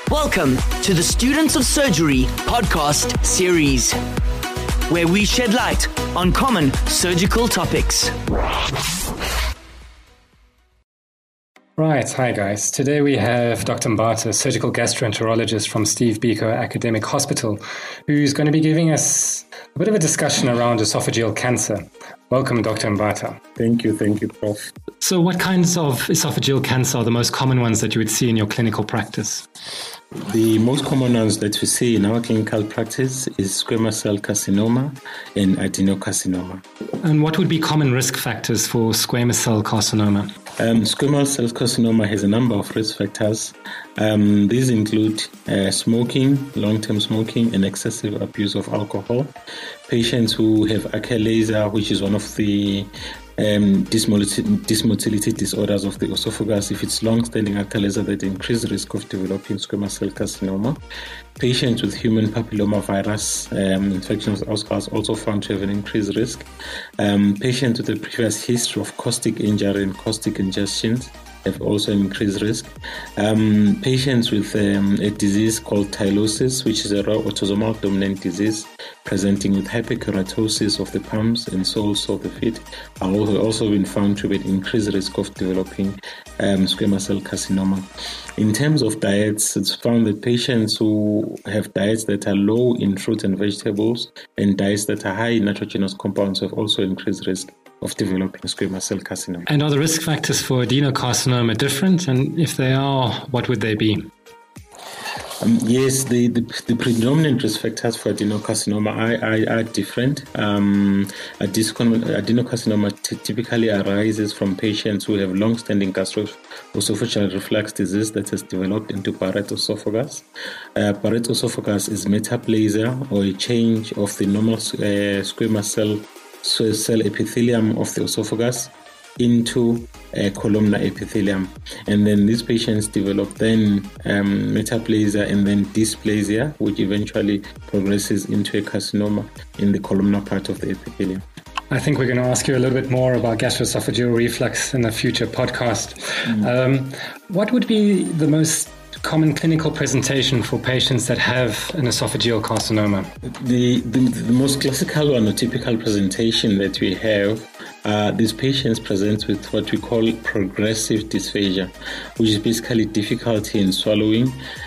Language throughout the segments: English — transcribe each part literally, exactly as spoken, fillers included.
Welcome to the Students of Surgery podcast series, where we shed light on common surgical topics. Right, hi guys. Today we have Doctor Mbata, surgical gastroenterologist from Steve Biko Academic Hospital, who's going to be giving us a bit of a discussion around esophageal cancer. Welcome, Doctor Mbata. Thank you, thank you, Prof. So what kinds of esophageal cancer are the most common ones that you would see in your clinical practice? The most common ones that we see in our clinical practice is squamous cell carcinoma and adenocarcinoma. And what would be common risk factors for squamous cell carcinoma? Um, squamous cell carcinoma has a number of risk factors. Um, these include uh, smoking, long-term smoking, and excessive abuse of alcohol. Patients who have achalasia, which is one of the um, dysmotility, dysmotility disorders of the esophagus. If it's long-standing achalasia, that increase risk of developing squamous cell carcinoma. Patients with human papillomavirus um, infections are also found to have an increased risk. Um, patients with a previous history of caustic injury and caustic ingestions have also increased risk. Um, patients with um, a disease called tylosis, which is a rare autosomal dominant disease presenting with hyperkeratosis of the palms and soles of the feet, are also, also been found to be at increased risk of developing um, squamous cell carcinoma. In terms of diets, it's found that patients who have diets that are low in fruit and vegetables and diets that are high in nitrogenous compounds have also increased risk of developing squamous cell carcinoma. And are the risk factors for adenocarcinoma different? And if they are, what would they be? Um, yes, the, the, the predominant risk factors for adenocarcinoma are, are, are different. Um, adenocarcinoma t- typically arises from patients who have long-standing gastroesophageal reflux disease that has developed into Barrett esophagus. Uh, Barrett esophagus is metaplasia, or a change of the normal uh, squamous cell cell epithelium of the esophagus into a columnar epithelium, and then these patients develop then um, metaplasia and then dysplasia, which eventually progresses into a carcinoma in the columnar part of the epithelium. I think we're going to ask you a little bit more about gastroesophageal reflux in a future podcast. Mm. Um, what would be the most common clinical presentation for patients that have an esophageal carcinoma? The, the, the most classical or typical presentation that we have, uh, these patients present with what we call progressive dysphagia, which is basically difficulty in swallowing.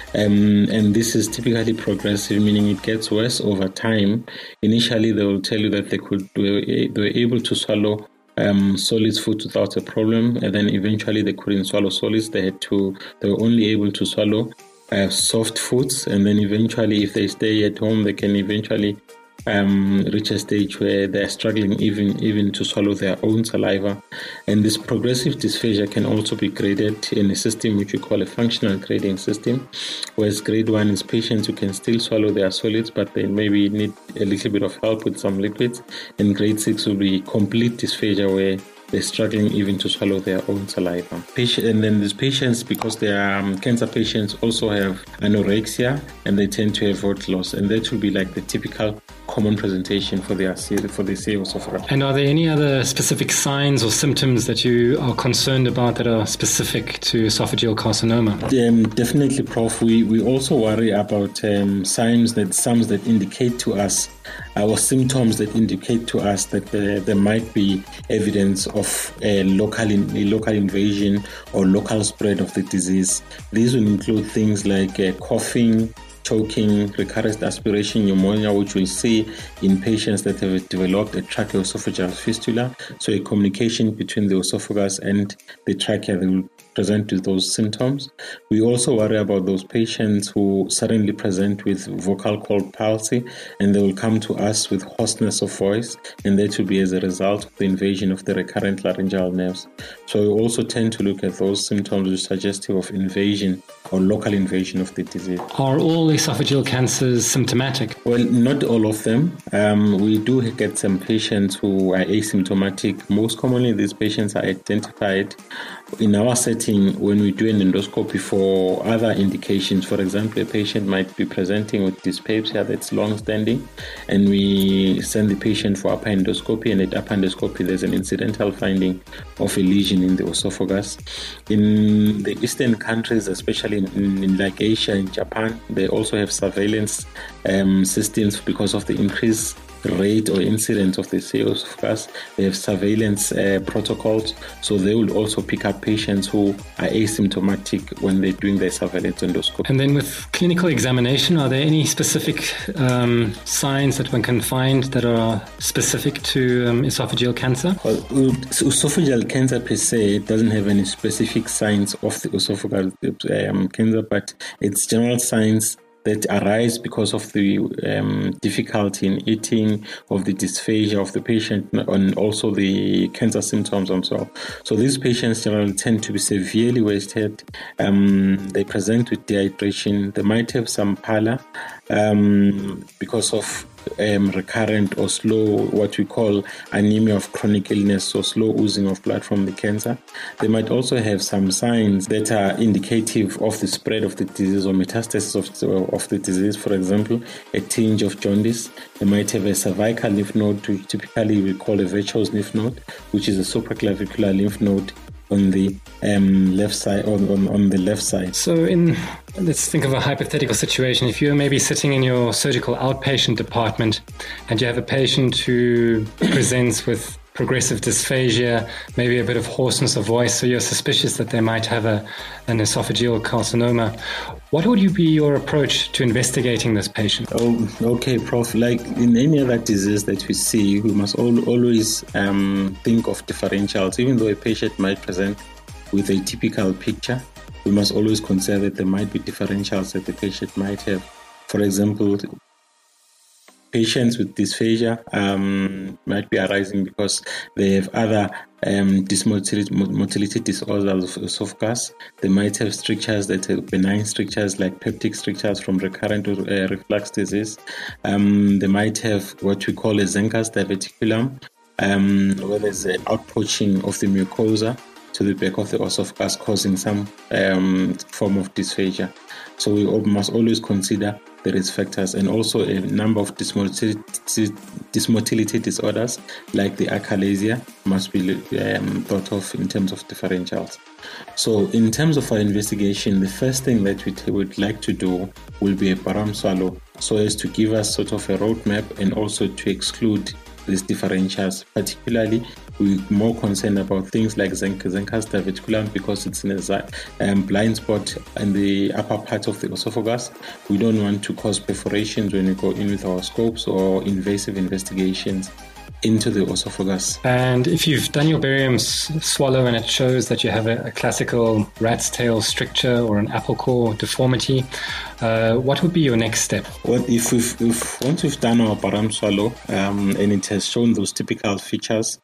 Um, and this is typically progressive, meaning it gets worse over time. Initially, they will tell you that they could they were able to swallow Um, solids food without a problem, and then eventually they couldn't swallow solids. They had to, they were only able to swallow uh, soft foods, and then eventually, if they stay at home, they can eventually um, reach a stage where they're struggling even even to swallow their own saliva. And this progressive dysphagia can also be graded in a system which we call a functional grading system, whereas grade one is patients who can still swallow their solids, but they maybe need a little bit of help with some liquids. And grade six will be complete dysphagia, where they're struggling even to swallow their own saliva. Patient, and then these patients, because they are um, cancer patients, also have anorexia, and they tend to have weight loss, and that will be like the typical common presentation for the for the C O esophagus. And are there any other specific signs or symptoms that you are concerned about that are specific to esophageal carcinoma? Um, definitely, Prof. We we also worry about um, signs that signs that indicate to us, our symptoms that indicate to us that uh, there might be evidence of a local in, a local invasion or local spread of the disease. These will include things like uh, coughing, choking, recurrent aspiration pneumonia, which we see in patients that have developed a tracheoesophageal fistula. So a communication between the esophagus and the trachea, they will present with those symptoms. We also worry about those patients who suddenly present with vocal cord palsy, and they will come to us with hoarseness of voice, and that will be as a result of the invasion of the recurrent laryngeal nerves. So we also tend to look at those symptoms which are suggestive of invasion or local invasion of the disease. Are all esophageal cancers symptomatic? Well, not all of them. Um, we do get some patients who are asymptomatic. Most commonly, these patients are identified in our setting when we do an endoscopy for other indications. For example, a patient might be presenting with dyspepsia that's long-standing, and we send the patient for upper endoscopy, and at upper endoscopy there's an incidental finding of a lesion in the esophagus. In the Eastern countries, especially in, in, in like Asia and Japan, they also have surveillance um, systems because of the increased rate or incidence of the C A esophagus. They have surveillance uh, protocols, so they will also pick up patients who are asymptomatic when they're doing their surveillance endoscopy. And then with clinical examination, are there any specific um, signs that one can find that are specific to um, esophageal cancer? Well, esophageal cancer per se doesn't have any specific signs of the esophageal um, cancer, but it's general signs that arise because of the um, difficulty in eating, of the dysphagia of the patient, and also the cancer symptoms themselves. So these patients generally tend to be severely wasted. Um, they present with dehydration. They might have some pallor um, because of Um, recurrent or slow, what we call anemia of chronic illness, so slow oozing of blood from the cancer. They might also have some signs that are indicative of the spread of the disease or metastasis of, of the disease. For example, a tinge of jaundice. They might have a cervical lymph node, which typically we call a Virchow's lymph node, which is a supraclavicular lymph node on the um, left side, on, on, on the left side. So in, let's think of a hypothetical situation. If you're maybe sitting in your surgical outpatient department and you have a patient who presents with progressive dysphagia, maybe a bit of hoarseness of voice, so you're suspicious that they might have a, an esophageal carcinoma, what would you be your approach to investigating this patient? Oh, okay, Prof. Like in any other disease that we see, we must all, always um, think of differentials. Even though a patient might present with a typical picture, we must always consider that there might be differentials that the patient might have. For example, patients with dysphagia um, might be arising because they have other um, dysmotility motility disorders of esophagus. They might have strictures that are benign strictures like peptic strictures from recurrent uh, reflux disease. Um, they might have what we call a Zenker's diverticulum, um, where there's an outpoaching of the mucosa to the back of the esophagus, causing some um, form of dysphagia. So we must always consider the risk factors, and also a number of dysmotility, dysmotility disorders like the achalasia must be um, thought of in terms of differentials. So in terms of our investigation, the first thing that we t- would like to do will be a barium swallow, so as to give us sort of a roadmap and also to exclude these differentials. Particularly, we're more concerned about things like Zenker's diverticulum because it's in a um, blind spot in the upper part of the esophagus. We don't want to cause perforations when we go in with our scopes or invasive investigations into the esophagus. And if you've done your barium swallow and it shows that you have a, a classical rat's tail stricture or an apple core deformity, uh, what would be your next step? Well, if we've, if once we've done our barium swallow um, and it has shown those typical features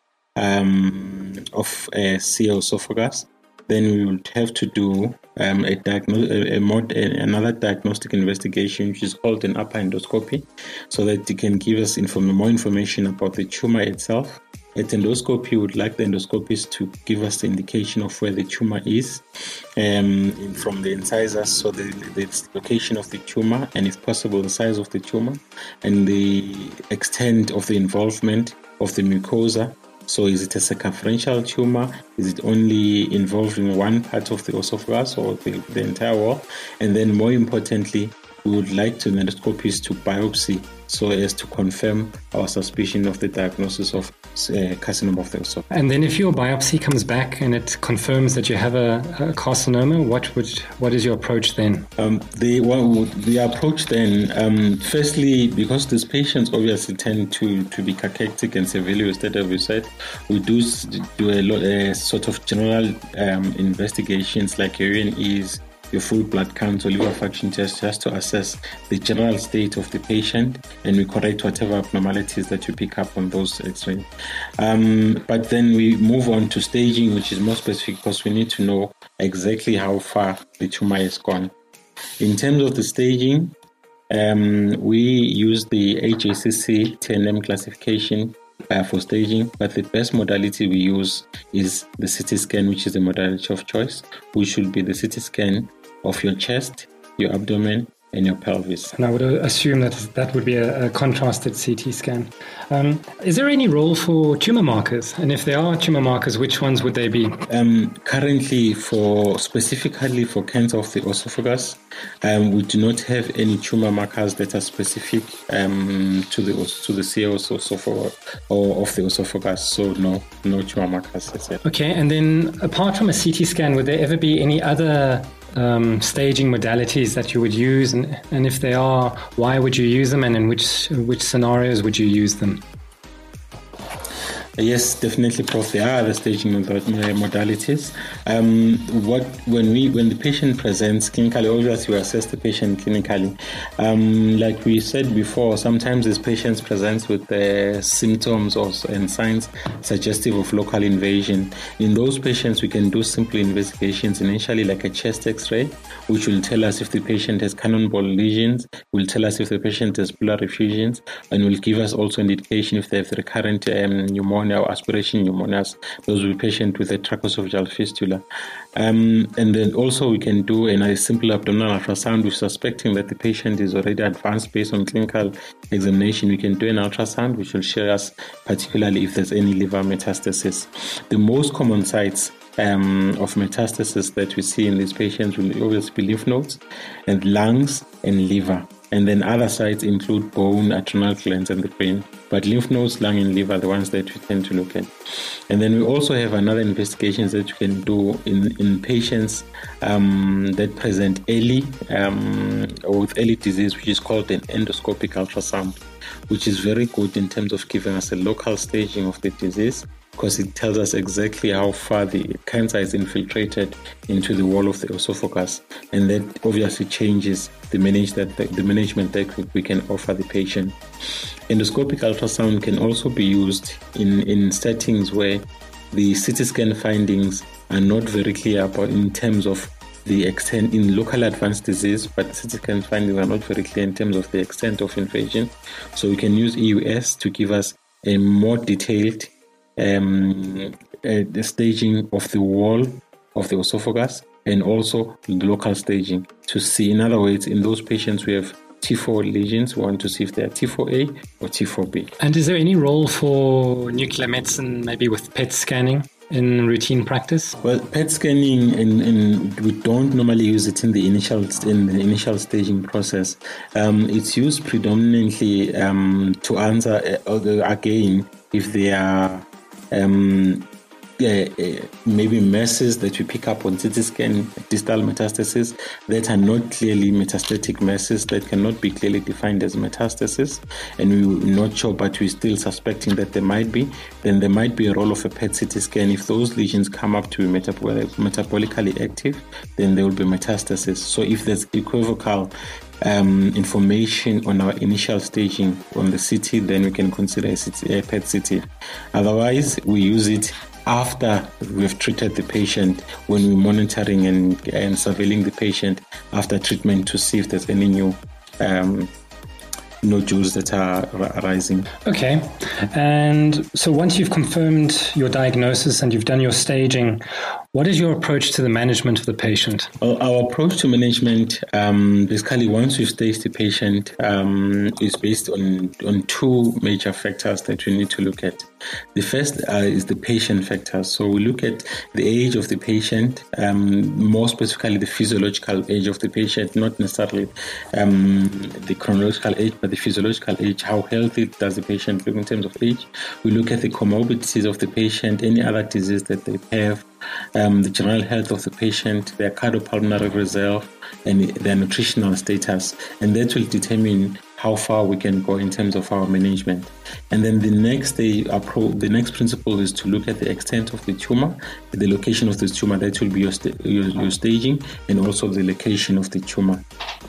um, of a C A esophagus, then we would have to do um, a, diagno- a, a mod- a another diagnostic investigation, which is called an upper endoscopy, so that it can give us inform- more information about the tumor itself. At endoscopy, we would like the endoscopist to give us the indication of where the tumor is um, from the incisors, so the, the location of the tumor, and if possible, the size of the tumor, and the extent of the involvement of the mucosa. So is it a circumferential tumor? Is it only involving one part of the esophagus or the, the entire wall? And then more importantly, we would like to endoscopist to biopsy so as to confirm our suspicion of the diagnosis of uh, carcinoma of the esophagus. And then if your biopsy comes back and it confirms that you have a, a carcinoma, what would what is your approach then? Um, the well, the approach then, um, firstly, because these patients obviously tend to, to be cachectic and severely wasted, as we said, we do do a lot, uh, sort of general um, investigations like urine is, your full blood count or liver function test, just to assess the general state of the patient, and we correct whatever abnormalities that you pick up on those x-rays. Um, but then we move on to staging, which is more specific because we need to know exactly how far the tumor has gone. In terms of the staging, um, we use the H A C C T N M classification Uh, for staging, but the best modality we use is the C T scan, which is the modality of choice, which should be the C T scan of your chest, your abdomen, in your pelvis. And I would assume that that would be a, a contrasted C T scan. Um, is there any role for tumor markers? And if there are tumor markers, which ones would they be? Um, currently, for specifically for cancer of the esophagus, um, we do not have any tumor markers that are specific um, to the to the C O S esophagus or of the esophagus. So no, no tumor markers. Okay, and then apart from a C T scan, would there ever be any other um, staging modalities that you would use? And, and if they are, why would you use them, and in which which scenarios would you use them? Yes, definitely, Prof. There are other staging modalities. Um, what when we when the patient presents clinically, obviously we assess the patient clinically. Um, like we said before, sometimes these patients present with uh, symptoms or and signs suggestive of local invasion. In those patients, we can do simple investigations initially, like a chest X-ray, which will tell us if the patient has cannonball lesions, will tell us if the patient has pleural effusions, and will give us also an indication if they have recurrent um, pneumonia or aspiration pneumonias. Those will be patients with a tracheoesophageal fistula. Um, and then also we can do a simple abdominal ultrasound. We're suspecting that the patient is already advanced based on clinical examination. We can do an ultrasound, which will show us particularly if there's any liver metastasis. The most common sites um, of metastasis that we see in these patients will obviously be lymph nodes and lungs and liver. And then other sites include bone, adrenal glands, and the brain. But lymph nodes, lung, and liver are the ones that we tend to look at. And then we also have another investigations that you can do in, in patients um, that present early um, or with early disease, which is called an endoscopic ultrasound, which is very good in terms of giving us a local staging of the disease, because it tells us exactly how far the cancer is infiltrated into the wall of the esophagus, and that obviously changes the manage that the, the management that we can offer the patient. Endoscopic ultrasound can also be used in, in settings where the C T scan findings are not very clear about in terms of the extent in local advanced disease, but the C T scan findings are not very clear in terms of the extent of invasion. So we can use E U S to give us a more detailed Um, uh, the staging of the wall of the esophagus, and also the local staging to see. In other words, in those patients we have T four lesions, we want to see if they are T four A or T four B. And is there any role for nuclear medicine, maybe with P E T scanning in routine practice? Well, P E T scanning, and, and we don't normally use it in the initial in the initial staging process. Um, it's used predominantly um, to answer uh, again if they are Um, yeah, uh, maybe masses that we pick up on C T scan, distal metastasis that are not clearly metastatic masses, that cannot be clearly defined as metastasis, and we're not sure, but we're still suspecting that there might be. Then there might be a role of a P E T C T scan. If those lesions come up to be metabolic, metabolically active, then there will be metastasis. So if there's equivocal Um, information on our initial staging on the C T, then we can consider a, C T, a P E T C T. Otherwise, we use it after we've treated the patient, when we're monitoring and, and surveilling the patient after treatment to see if there's any new um, nodules that are arising. Okay. And so once you've confirmed your diagnosis and you've done your staging, what is your approach to the management of the patient? Well, our approach to management, um, basically, once we've staged the patient, um, is based on, on two major factors that we need to look at. The first uh, is the patient factor. So we look at the age of the patient, um, more specifically the physiological age of the patient, not necessarily um, the chronological age, but the physiological age. How healthy does the patient look in terms of age? We look at the comorbidities of the patient, any other disease that they have, um, the general health of the patient, their cardiopulmonary reserve, and their nutritional status, and that will determine how far we can go in terms of our management. And then the next day, the next principle is to look at the extent of the tumor, the location of the tumor. That will be your, sta- your, your staging, and also the location of the tumor.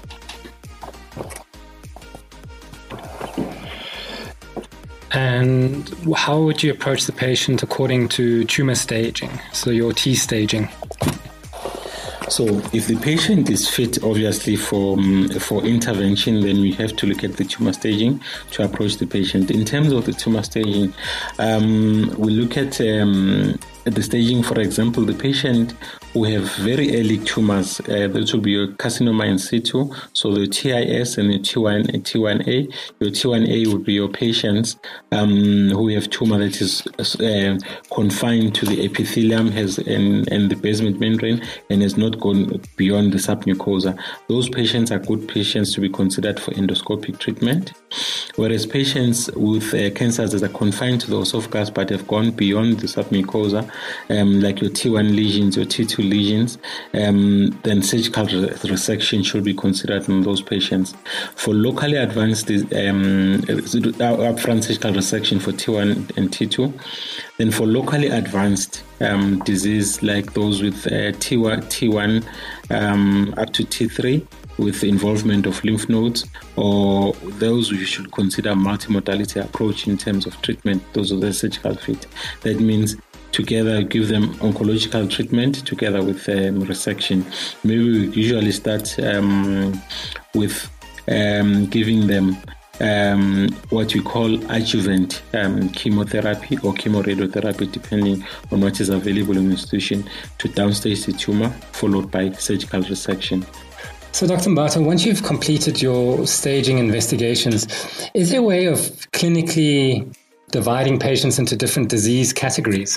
And how would you approach the patient according to tumor staging, so your T staging? So if the patient is fit, obviously, for um, for intervention, then we have to look at the tumor staging to approach the patient. In terms of the tumor staging, um, we look at um, the staging. For example, the patient who have very early tumors. Uh, that will be your carcinoma in situ, so the T I S and the T one, T one A. Your T one A would be your patients um, who have tumor that is uh, confined to the epithelium has and, and the basement membrane and has not gone beyond the submucosa. Those patients are good patients to be considered for endoscopic treatment, whereas patients with uh, cancers that are confined to the esophagus but have gone beyond the submucosa, um, like your T one lesions or T two lesions, um, then surgical re- resection should be considered in those patients. For locally advanced um, upfront surgical resection for T one and T two, then for locally advanced um, disease like those with uh, T one, T one um, up to T three, with the involvement of lymph nodes, or those you should consider multimodality approach in terms of treatment. Those are the surgical fit. That means together give them oncological treatment together with um, resection. Maybe we usually start um, with um, giving them um, what we call adjuvant um, chemotherapy or chemoradiotherapy, depending on what is available in the institution, to downstage the tumor, followed by surgical resection. So, Doctor Mbata, once you've completed your staging investigations, is there a way of clinically dividing patients into different disease categories?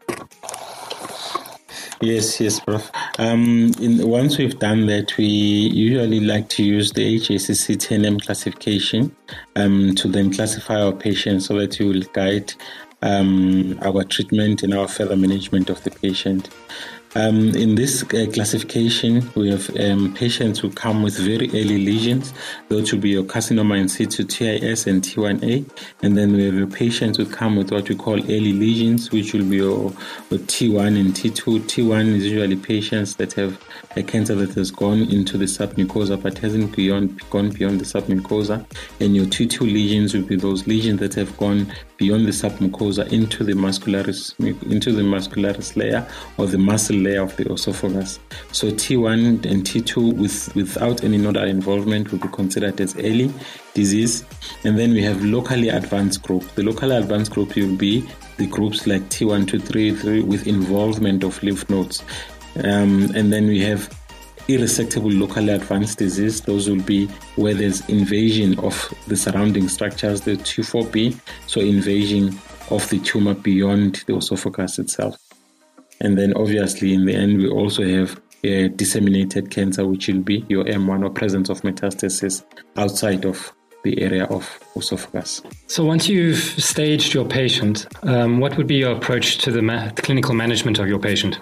Yes, yes, Prof Um, in, once we've done that, we usually like to use the H A C C ten M classification um, to then classify our patients so that we will guide um, our treatment and our further management of the patient. Um, in this uh, classification, we have um, patients who come with very early lesions. Those will be your carcinoma in situ, T I S and T one A. And then we have your patients who come with what we call early lesions, which will be your, your T one and T two. T one is usually patients that have a cancer that has gone into the submucosa but hasn't beyond, gone beyond the submucosa. And your T two lesions will be those lesions that have gone beyond the submucosa into the muscularis, into the muscularis layer or the muscle layer of the esophagus. So T one and T two with, without any nodal involvement will be considered as early disease. And then we have locally advanced group. The locally advanced group will be the groups like T one, two, three, three with involvement of lymph nodes. Um, and then we have irresectable locally advanced disease. Those will be where there's invasion of the surrounding structures, the T four B, so invasion of the tumor beyond the esophagus itself. And then obviously in the end, we also have a disseminated cancer, which will be your M one or presence of metastasis outside of the area of esophagus. So once you've staged your patient, um, what would be your approach to the ma- clinical management of your patient?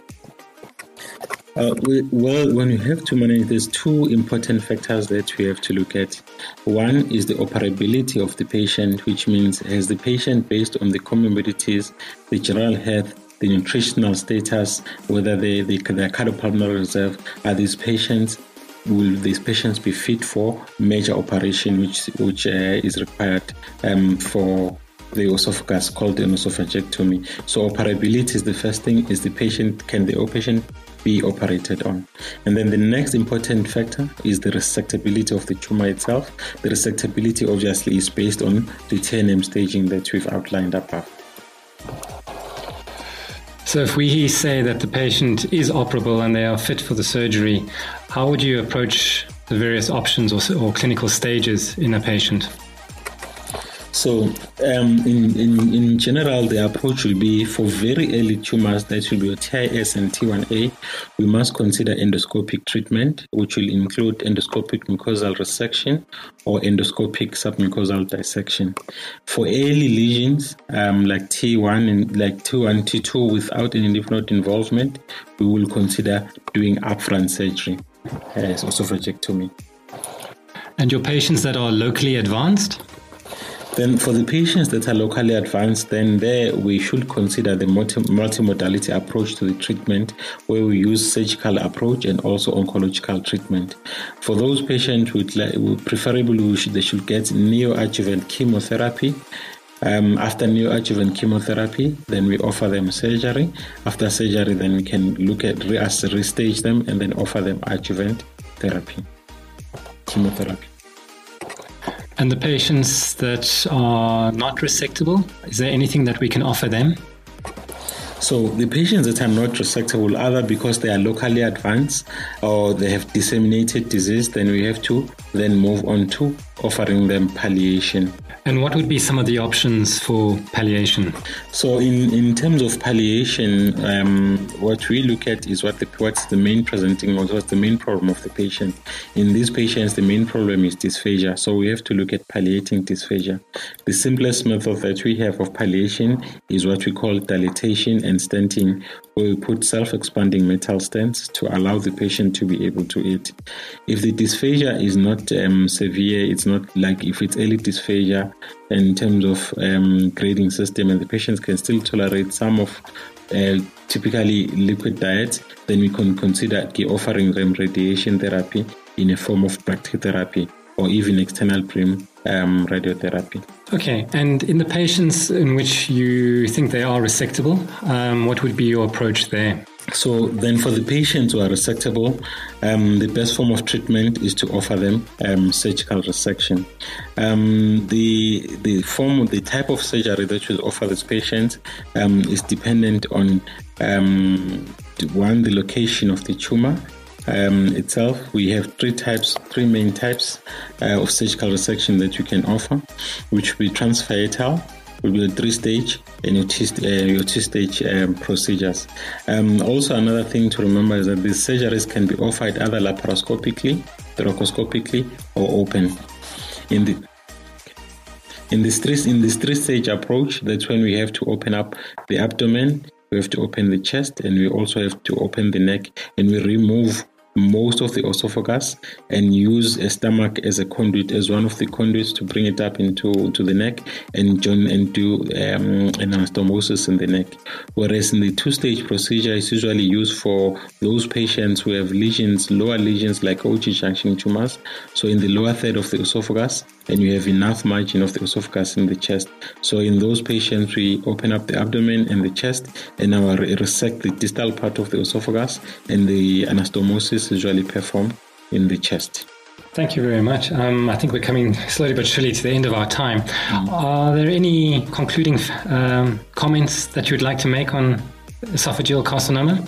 Uh, we, well, when you have to manage, there's two important factors that we have to look at. One is the operability of the patient, which means has the patient, based on the comorbidities, the general health, the nutritional status, whether they, they, their cardiopulmonary reserve, are these patients, will these patients be fit for major operation, which which uh, is required um, for the esophagus, called an esophagectomy. So operability is the first thing, is the patient, can the patient be operated on? And then the next important factor is the resectability of the tumor itself. The resectability obviously is based on the ten M staging that we've outlined above. So if we say that the patient is operable and they are fit for the surgery, how would you approach the various options or, or clinical stages in a patient? So um, in, in, in general, the approach will be for very early tumors, that will be T I S and T one A, we must consider endoscopic treatment, which will include endoscopic mucosal resection or endoscopic submucosal dissection. For early lesions um, like T one and like T one, T two without any lymph node involvement, we will consider doing upfront surgery, as esophagectomy. And your patients that are locally advanced? Then for the patients that are locally advanced, then there we should consider the multi- multimodality approach to the treatment, where we use surgical approach and also oncological treatment. For those patients, with like, preferably we should, they should get neoadjuvant chemotherapy. Um, after neoadjuvant chemotherapy, then we offer them surgery. After surgery, then we can look at re- restage them and then offer them adjuvant therapy, chemotherapy. And the patients that are not resectable, is there anything that we can offer them? So the patients that are not resectable, either because they are locally advanced or they have disseminated disease, then we have to then move on to offering them palliation. And what would be some of the options for palliation? So in, in terms of palliation, um, what we look at is what the, what's the main presenting or what's the main problem of the patient. In these patients, the main problem is dysphagia. So we have to look at palliating dysphagia. The simplest method that we have of palliation is what we call dilatation and stenting, where we put self-expanding metal stents to allow the patient to be able to eat. If the dysphagia is not um, severe, it's not like if it's early dysphagia in terms of um, grading system and the patients can still tolerate some of uh, typically liquid diets, then we can consider offering them radiation therapy in a form of brachytherapy or even external beam um, radiotherapy. Okay, and in the patients in which you think they are resectable, um, what would be your approach there? So then for the patients who are resectable, um, the best form of treatment is to offer them um, surgical resection. Um, the the form, the type of surgery that we offer these patients um, is dependent on, um, one, the location of the tumor um, itself. We have three types, three main types uh, of surgical resection that you can offer, which will be transhiatal, will be a three-stage and your two, uh, your two-stage um, procedures. Um, also, another thing to remember is that these surgeries can be offered either laparoscopically, thoracoscopically, or open. In the in this three in this three-stage approach, that's when we have to open up the abdomen, we have to open the chest, and we also have to open the neck, and we remove most of the esophagus and use a stomach as a conduit, as one of the conduits to bring it up into to the neck and join and do um, an anastomosis in the neck. Whereas in the two-stage procedure, it's usually used for those patients who have lesions, lower lesions like O G junction tumors. So in the lower third of the esophagus, and you have enough margin of the esophagus in the chest. So in those patients, we open up the abdomen and the chest and now resect the distal part of the esophagus, and the anastomosis is usually performed in the chest. Thank you very much. Um, I think we're coming slowly but surely to the end of our time. Mm. Are there any concluding um, comments that you'd like to make on esophageal carcinoma?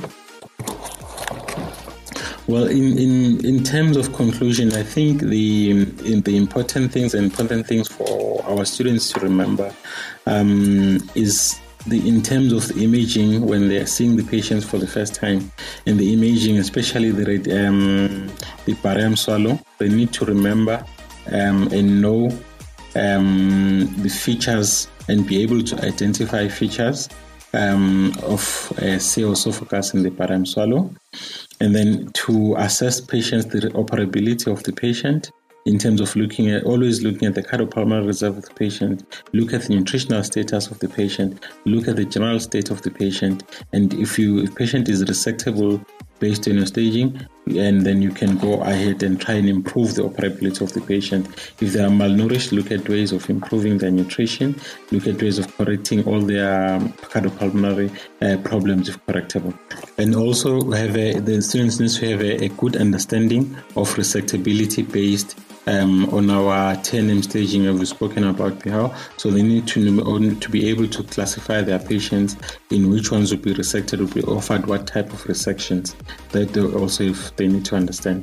Well, in, in, in terms of conclusion, I think the in the important things and important things for our students to remember um, is the in terms of the imaging when they are seeing the patients for the first time, and the imaging, especially the um, the barium swallow, they need to remember um, and know um, the features and be able to identify features um, of uh, C O esophagus in the barium swallow. And then to assess patients, the operability of the patient in terms of looking at, always looking at the cardiopulmonary reserve of the patient, look at the nutritional status of the patient, look at the general state of the patient. And if you, if patient is resectable based on your staging, and then you can go ahead and try and improve the operability of the patient. If they are malnourished, look at ways of improving their nutrition, look at ways of correcting all their cardiopulmonary uh, problems if correctable. And also have a, the students need to have a, a good understanding of resectability based Um, on our T N M staging that we've spoken about before. So they need to to be able to classify their patients in which ones will be resected, will be offered what type of resections. That also if they need to understand.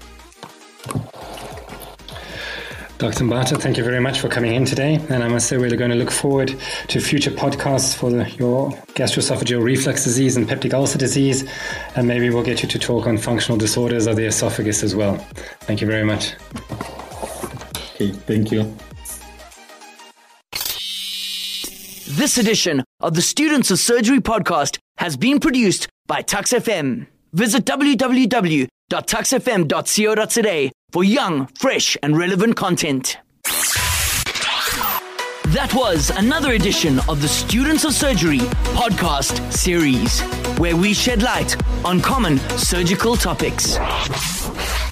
Doctor Mbata, thank you very much for coming in today. And I must say we're going to look forward to future podcasts for the, your gastroesophageal reflux disease and peptic ulcer disease. And maybe we'll get you to talk on functional disorders of the esophagus as well. Thank you very much. Okay, thank you. This edition of the Students of Surgery podcast has been produced by Tux F M. Visit w w w dot tux f m dot co dot za for young, fresh and relevant content. That was another edition of the Students of Surgery podcast series, where we shed light on common surgical topics.